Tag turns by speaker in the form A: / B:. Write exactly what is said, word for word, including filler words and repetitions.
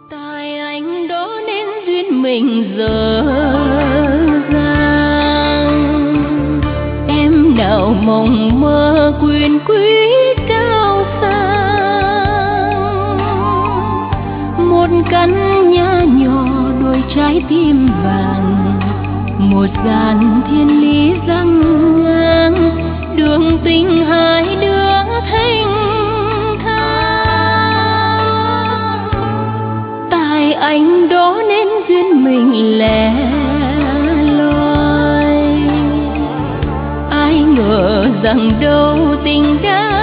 A: Tại anh đó nên duyên mình dở dang, em nào mộng mơ quyền quý cao sang, một căn nhà nhỏ đôi trái tim vàng, một dàn thiên lý răng ngang, đường tình hai đứa thanh thang. Tại anh đó nên duyên mình lẻ loi, ai ngờ rằng đâu tình đã